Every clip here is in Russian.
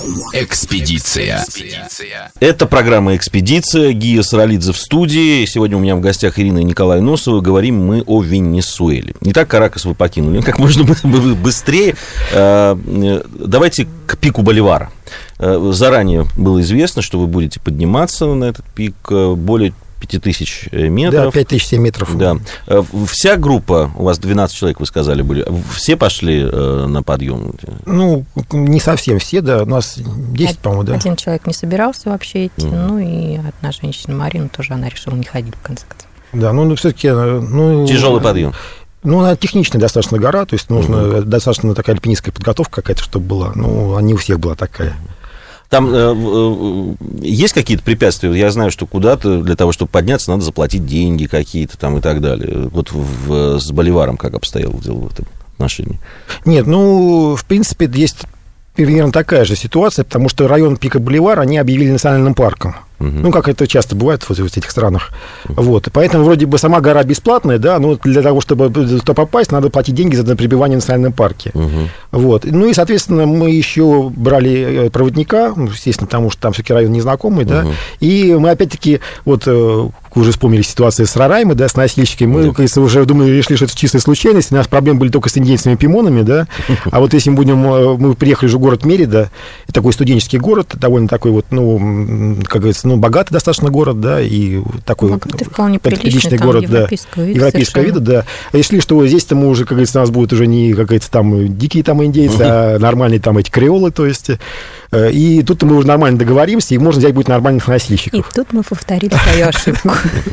Экспедиция. Это программа «Экспедиция». Гия Саралидзе в студии. Сегодня у меня в гостях Ирина и Николай Носовы. Говорим мы о Венесуэле. Итак, Каракас вы покинули как можно быстрее. Давайте к пику Боливара. Заранее было известно, что вы будете подниматься на этот пик более 5000 метров. Да, 5007 метров. Да. Вся группа, у вас 12 человек, вы сказали, были, все пошли на подъем? Ну, не совсем все, да, у нас 10, по-моему, да. Один человек не собирался вообще идти, ну и одна женщина, Марина, тоже она решила не ходить, в конце концов. Да, ну, все-таки... Тяжелый подъем. Ну, она техничная достаточно гора, то есть нужна достаточно такая альпинистская подготовка какая-то, чтобы была. Ну, не у всех была такая. Там есть какие-то препятствия? Я знаю, что куда-то для того, чтобы подняться, надо заплатить деньги какие-то там и так далее. Вот с Боливаром как обстояло дело в этом отношении? Нет, ну, в принципе, есть примерно такая же ситуация, потому что район пика Боливара они объявили национальным парком. Ну, как это часто бывает в этих странах. Вот. Поэтому вроде бы сама гора бесплатная, да, но для того, чтобы туда попасть, надо платить деньги за пребывание в национальном парке. Вот. Ну и, соответственно, мы еще брали проводника, естественно, потому что там все-таки район незнакомый, да, и мы опять-таки, вот, уже вспомнили ситуацию с Рараймой, да, с носильщиками, мы, кажется, уже думали, решили, что это чистая случайность, у нас проблемы были только с индейцами-пимонами, да, а вот если мы приехали же в город Мерида, такой студенческий город, довольно такой вот, ну, как говорится, богатый достаточно город, да, и такой вполне приличный город, европейского вида, да. Решили, что здесь-то мы уже, как говорится, у нас будут уже не, как говорится, там дикие там индейцы, а нормальные там эти креолы, то есть, и тут мы уже нормально договоримся, и можно взять будет нормальных носильщиков. И тут мы повторили свою ошибку.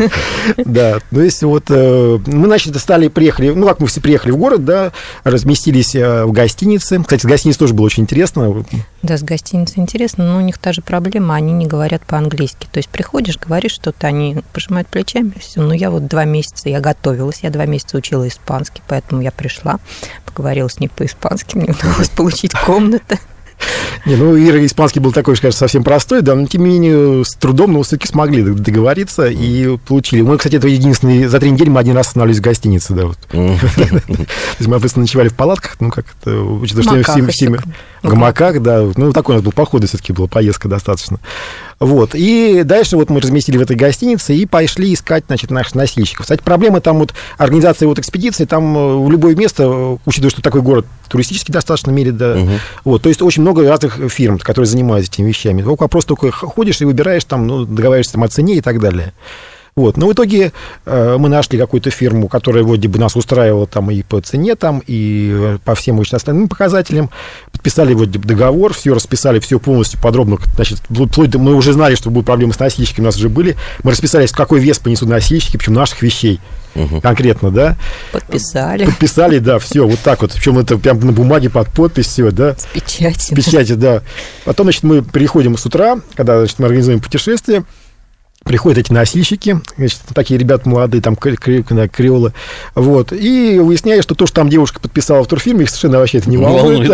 Да, то есть вот мы, значит, приехали, ну, как мы все приехали в город, да, разместились в гостинице. Кстати, с гостиницей тоже было очень интересно. Да, с гостиницей интересно, но у них та же проблема, они не говорят по-английски. То есть приходишь, говоришь что-то, они пожимают плечами, все. Но я вот 2 месяца, я готовилась, я 2 месяца учила испанский, поэтому я пришла, поговорила с ней по-испански, мне удалось получить комнату. Не, ну, Ира, испанский был такой, конечно, совсем простой, да, но, тем не менее, с трудом, но все-таки смогли договориться и получили. Мы, кстати, это единственный, за 3 недели мы 1 раз останавливались в гостинице, да, вот. То есть мы просто ночевали в палатках, ну, как это, учитывая, что в гамаках, да, ну, такой у нас был поход, все-таки была поездка достаточно. Вот, и дальше вот мы разместили в этой гостинице и пошли искать, значит, наших носильщиков. Кстати, проблема там вот организации вот экспедиции, там в любое место, учитывая, что такой город туристический достаточно мерит, да, вот, то есть очень много разных фирм, которые занимаются этими вещами. Вопрос только ходишь и выбираешь там, ну, договариваешься там о цене и так далее. Вот. Но в итоге мы нашли какую-то фирму, которая вроде бы нас устраивала там и по цене, там, и по всем очень остальным показателям. Подписали вроде бы договор, все расписали, все полностью подробно. Значит, вплоть до, мы уже знали, что будут проблемы с носильщиками, у нас уже были. Мы расписались, какой вес понесут носильщики, причем наших вещей. Конкретно, да. Подписали, да, все, вот так вот. Причем это прям на бумаге под подпись, все, да. С печатью. С печатью, да. Потом, значит, мы переходим с утра, когда, значит, мы организуем путешествие. Приходят эти носильщики, значит, такие ребята молодые, там, креолы, вот, и выясняют, что то, что там девушка подписала в турфирме, их совершенно вообще это не волнует.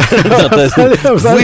Вы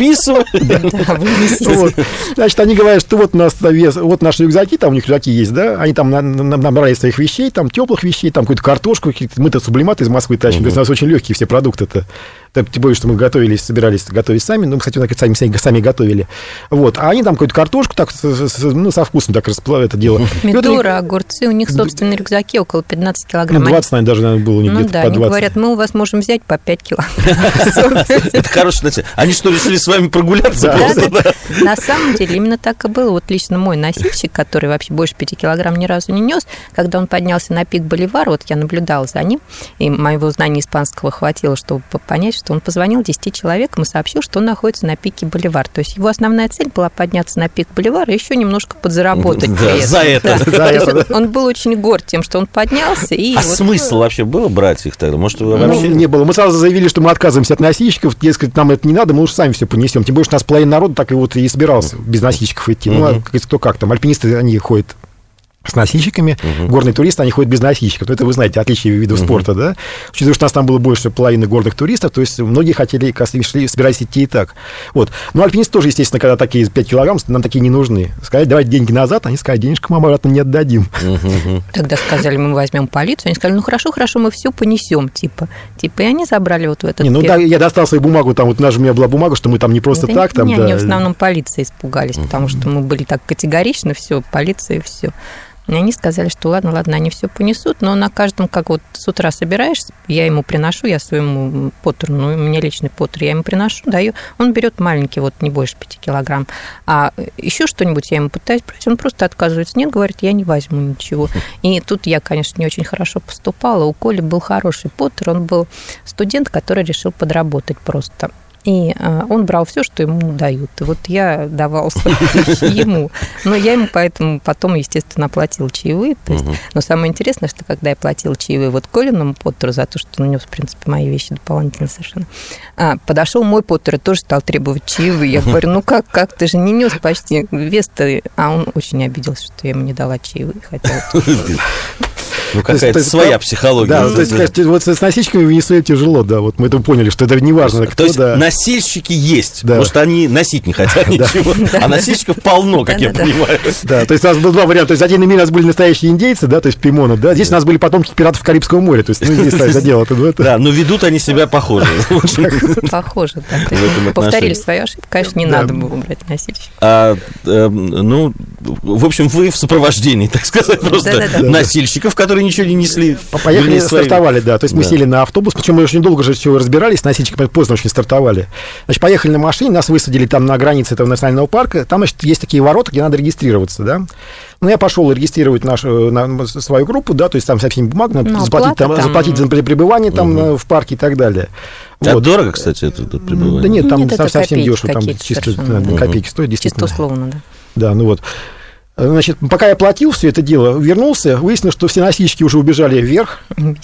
подписывали? Значит, они говорят, что вот у нас вес, вот наши рюкзаки, там у них рюкзаки есть, да, они там набрали своих вещей, там, теплых вещей, там, какую-то картошку, мы-то сублиматы из Москвы тащим, то есть у нас очень легкие все продукты-то. Тем более, что мы собирались готовить сами, ну, кстати, сами готовили. Вот. А они там какую-то картошку так, ну, со вкусом так расплавили это дело. Помидоры, огурцы, у них собственные рюкзаки около 15 килограмм. Ну, 20, наверное, даже было у них где-то по 20. Ну, да, они говорят, мы у вас можем взять по 5 килограмм. Это хорошее начало. Они что, решили с вами прогуляться просто? На самом деле, именно так и было. Вот лично мой носильщик, который вообще больше 5 килограмм ни разу не нес, когда он поднялся на пик Боливара, вот я наблюдала за ним, и моего знания испанского хватило, чтобы понять, что он позвонил 10 человекам и сообщил, что он находится на пике Боливар. То есть его основная цель была подняться на пик Боливара и еще немножко подзаработать. Да, за это. Он был очень горд тем, что он поднялся. А смысл вообще было брать их тогда? Может, вообще не было. Мы сразу заявили, что мы отказываемся от носильщиков. Дескать, нам это не надо, мы уж сами все понесем. Тем более, что у нас половина народа так и вот и собирался без носильщиков идти. Ну, кто как там. Альпинисты, они ходят с носильщиками. Горные туристы, они ходят без носильщиков. Это вы знаете, отличие видов спорта, да? Учитывая, что у нас там было больше половины горных туристов, то есть многие хотели, собирались идти и так. Вот. Но альпинисты тоже, естественно, когда такие 5 килограмм, нам такие не нужны. Сказали, давайте деньги назад, они сказали, денежку мы обратно не отдадим. Тогда сказали, мы возьмем полицию. Они сказали, ну хорошо, мы все понесем, типа. И они забрали вот в этот... да, я достал свою бумагу, там вот у меня была бумага, что мы там не просто так. Там, они в основном полиции испугались, потому что мы были так категоричны, все, полиция, все. И они сказали, что ладно, они все понесут, но на каждом, как вот с утра собираешься, я ему приношу, я своему Поттеру, у меня личный Поттер, я ему приношу, даю, он берет маленький, вот не больше 5 килограмм, а еще что-нибудь я ему пытаюсь брать, он просто отказывается, нет, говорит, я не возьму ничего. И тут я, конечно, не очень хорошо поступала, у Коли был хороший Поттер, он был студент, который решил подработать просто. И он брал все, что ему дают. И вот я давала свои вещи ему. Но я ему поэтому потом, естественно, платила чаевые. То есть, но самое интересное, что когда я платила чаевые вот Колиному Поттеру за то, что он нес, в принципе, мои вещи дополнительно совершенно, подошел мой Поттер и тоже стал требовать чаевые. Я говорю, ну как, ты же не нес почти вес-то. А он очень обиделся, что я ему не дала чаевые. Ну, какая-то своя психология. Да, то есть, вот с носильщиками в Венесуэле тяжело, да, вот мы это поняли, что это не важно, кто, то есть, носильщики есть, просто они носить не хотят ничего, а носильщиков полно, как я понимаю. Да, то есть, у нас был два варианта, то есть, один мир у нас были настоящие индейцы, да, то есть, пимонов, да, здесь у нас были потомки пиратов Карибского моря, то есть, здесь это дело. Да, но ведут они себя похоже. Похоже, да. Повторили свою ошибку, конечно, не надо было брать носильщиков. Ну, в общем, вы в сопровождении, так сказать, просто носильщиков, которые ничего не несли. Поехали, стартовали, да. То есть мы сели на автобус, причем мы очень долго же все разбирались, с носильщиками поздно очень стартовали. Значит, поехали на машине, нас высадили там на границе этого национального парка. Там, значит, есть такие ворота, где надо регистрироваться, да. Ну, я пошел регистрировать свою группу, да, то есть там со всеми бумагами, надо заплатить за пребывание там в парке и так далее. А дорого, кстати, это пребывание? Да нет, там совсем дешево, там чисто копейки стоит, действительно. Чисто условно, да. Да, ну вот. Значит, пока я платил все это дело, вернулся, выяснилось, что все носильщики уже убежали вверх.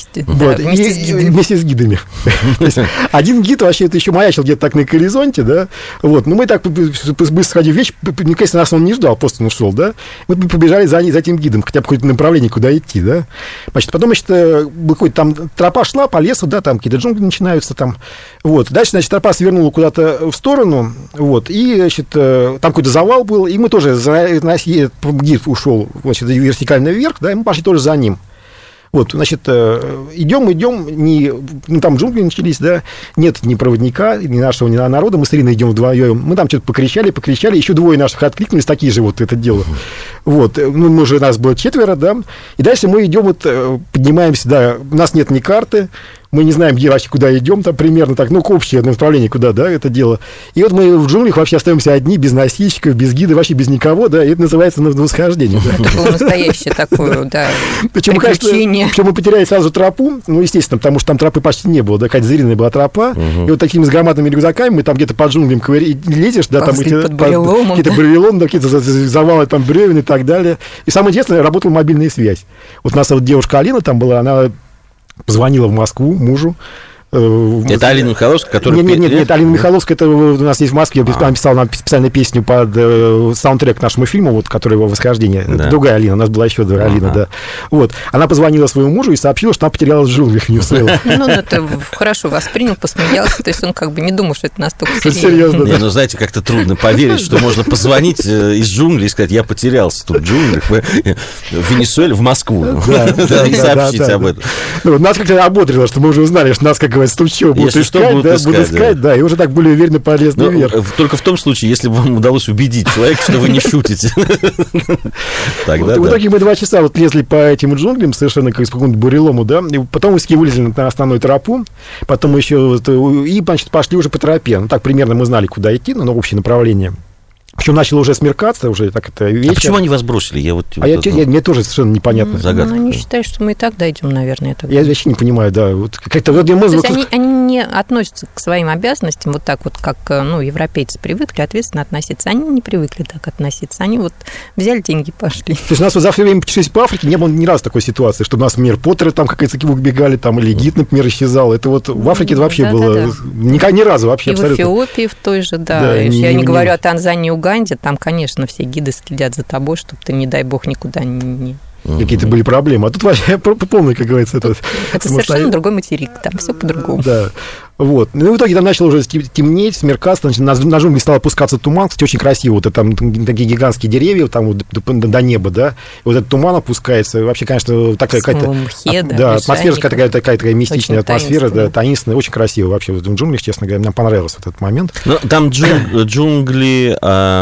Вместе с гидами. Один гид вообще это еще маячил где-то так на горизонте, да. Вот. Но мы так быстро сходили вещь, мне кажется, нас он не ждал, просто он ушел, да. Мы побежали за этим гидом, хотя бы какое-то направление, куда идти, да. Значит, потом, выходит, там тропа шла по лесу, да, там какие-то джунгли начинаются там. Вот. Дальше, значит, тропа свернула куда-то в сторону, вот, и, значит, там какой-то завал был, и мы тоже гид ушел, значит, вертикально вверх, да, и мы пошли тоже за ним. Вот, значит, идем, там джунгли начались, да, нет ни проводника, ни нашего, ни народа, мы с Ириной идем вдвоем, мы там что-то покричали, еще двое наших откликнулись, такие же вот это дело. Вот, мы уже, нас было 4, да, и дальше мы идем, вот, поднимаемся, да, у нас нет ни карты, мы не знаем, где вообще, куда идем, там примерно так, общее направление, куда, да, это дело. И вот мы в джунглях вообще остаемся одни, без носильщиков, без гида, вообще без никого, да, и это называется восхождение. Это было настоящее такое, да, приключение. Причем мы потеряли сразу тропу, естественно, потому что там тропы почти не было, да, какая-то звериная была тропа, и вот такими с громадными рюкзаками мы там где-то по джунглям лезешь, да, там какие-то бревелом, да, какие-то завалы там бревен и так далее. И самое интересное, работала мобильная связь. Вот у нас вот девушка Алина там была, она позвонила в Москву мужу. Это Алина Михайловская, которая... Нет, Алина Михайловская, это у нас есть в Москве, она писала нам специальную песню под саундтрек к нашему фильму, вот, который его «Восхождение». Да. Это другая Алина, у нас была еще другая Алина, да. Вот. Она позвонила своему мужу и сообщила, что она потерялась в джунглях Венесуэлы. Ну, это хорошо воспринял, посмеялся, то есть он как бы не думал, что это настолько серьезно. Не, ну, знаете, как-то трудно поверить, что можно позвонить из джунглей и сказать, я потерялся тут в джунглях, в Венесуэле, в Москву, и сообщить об этом. Нас как-то ободрило, что мы уже узнали, что нас, как стучего будут искать, да, и уже так более уверенно полезли вверх. Только в том случае, если вам удалось убедить человека, что вы не шутите. В итоге мы 2 часа вот лезли по этим джунглям, совершенно как по какому-то бурелому, да, и потом мы вылезли на основную тропу, потом еще, и, значит, пошли уже по тропе. Ну, так примерно мы знали, куда идти, но общее направление. Причем начало уже смеркаться, уже так это вечер. А почему они вас бросили? Мне тоже совершенно непонятно. Загадка. Они считают, что мы и так дойдем, наверное. Я вообще не понимаю, да. Вот как-то, то есть они не относятся к своим обязанностям вот так вот, как европейцы привыкли ответственно относиться. Они не привыкли так относиться. Они вот взяли деньги, пошли. То есть у нас вот за все время путешествий по Африке не было ни разу такой ситуации, что у нас, например, Поттеры там какие-то убегали, там, или гид, например, исчезал. Это вот в Африке это вообще было ни разу вообще абсолютно. И в Эфиопии в той же, да. Я не говорю о Танзании, Уганде, там, конечно, все гиды следят за тобой, чтобы ты, не дай бог, никуда не какие-то были проблемы. А тут вообще полный, как говорится, это совершенно другой материк, там все по-другому. Да. Вот. Ну, и в итоге там начало уже темнеть, смеркаться, на джунгли стал опускаться туман. Кстати, очень красиво. Вот это, там такие гигантские деревья, там вот до неба, да. И вот этот туман опускается. Вообще, конечно, такая какая-то... Да, атмосфера такая мистичная атмосфера, да, таинственная. Очень красиво вообще в джунглях, честно говоря. Мне понравился вот этот момент. Но там джунгли...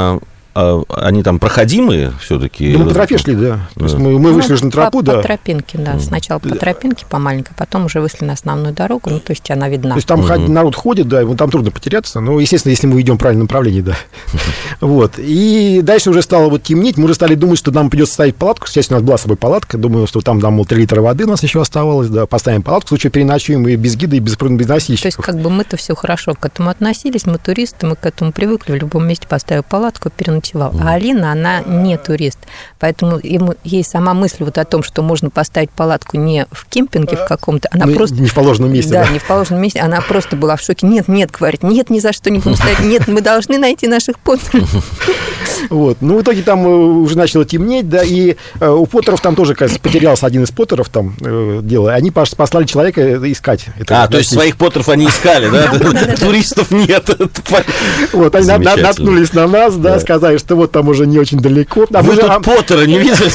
Они там проходимые все-таки? Да, мы по тропе шли, да. То есть мы вышли же на тропу, да. По тропинке, да. Сначала по тропинке, по маленькой, потом уже вышли на основную дорогу, ну, то есть она видна. То есть там народ ходит, да, там трудно потеряться, но, естественно, если мы идем в правильном направлении, да. Вот. И дальше уже стало вот темнеть, мы уже стали думать, что нам придется ставить палатку. Сейчас у нас была с собой палатка, думаю, что там, мол, 3 литра воды у нас еще оставалось, да, поставим палатку, в случае переночуем и без гида, и без носильщиков. То есть как бы мы-то все хорошо к этому относились, мы туристы, мы к этому привыкли, в любом месте поставил палатку, переночевал. А Алина, она не турист, поэтому ей сама мысль вот о том, что можно поставить палатку не в кемпинге в каком-то, она просто... Не в положенном месте. Да, не в положенном месте, она просто была в шоке. Нет, говорит, нет, ни за что не будем ставить, нет, мы должны найти наших Поттеров. Вот, ну в итоге там уже начало темнеть, да, и у Поттеров там тоже, кажется, потерялся один из Поттеров там дело, они послали человека искать. То есть своих Поттеров они искали, да? Туристов нет. Вот, они наткнулись на нас, да, сказали, что вот там уже не очень далеко. Вы тут Поттера не видели?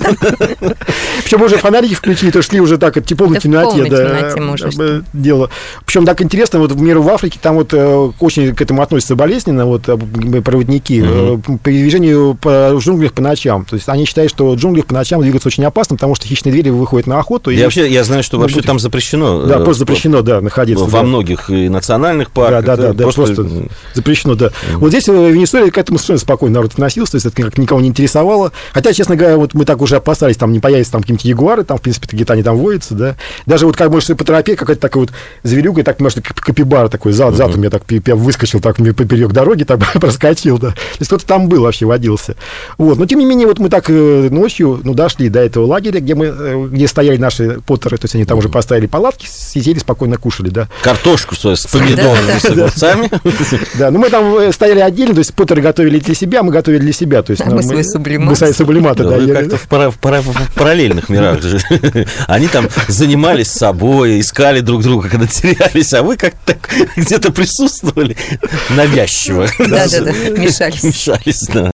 Причем уже фонарики включили, то шли уже так, в полной темноте, да, дело. Причем так интересно, вот в миру в Африке, там вот очень к этому относятся болезненно, вот проводники, по движению по джунглях по ночам. То есть они считают, что в джунглях по ночам двигаться очень опасно, потому что хищные звери выходят на охоту. Я знаю, что вообще там запрещено. Да, просто запрещено, да, находиться. Во многих и национальных парках. Да, просто запрещено, да. Вот здесь в Венесуэле к этому совершенно спокойно народ относился, то есть это как никого не интересовало. Хотя, честно говоря, вот мы так уже опасались, там не появятся там какие-нибудь ягуары, там, в принципе, где-то они там водятся, да. Даже вот как, может, по тропе какая-то такая вот зверюга, так, может, капибар такой, зад у меня так выскочил, так, поперек дороги, так, проскочил, да. То есть кто-то там был, вообще водился. Вот. Но, тем не менее, вот мы так ночью, дошли до этого лагеря, где стояли наши Поттеры, то есть они там уже поставили палатки, сидели, спокойно кушали, да. Картошку с помидорами, с огурцами. Да, ну мы там стояли отдельно, то есть Поттеры готовили для себя, мы готовили для себя. То есть, мы свои сублиматы. Мы свои сублиматы, да. Как-то в параллельных мирах же. Они там занимались собой, искали друг друга, когда терялись, а вы как-то где-то присутствовали навязчиво. Да, мешались. Мешались, да.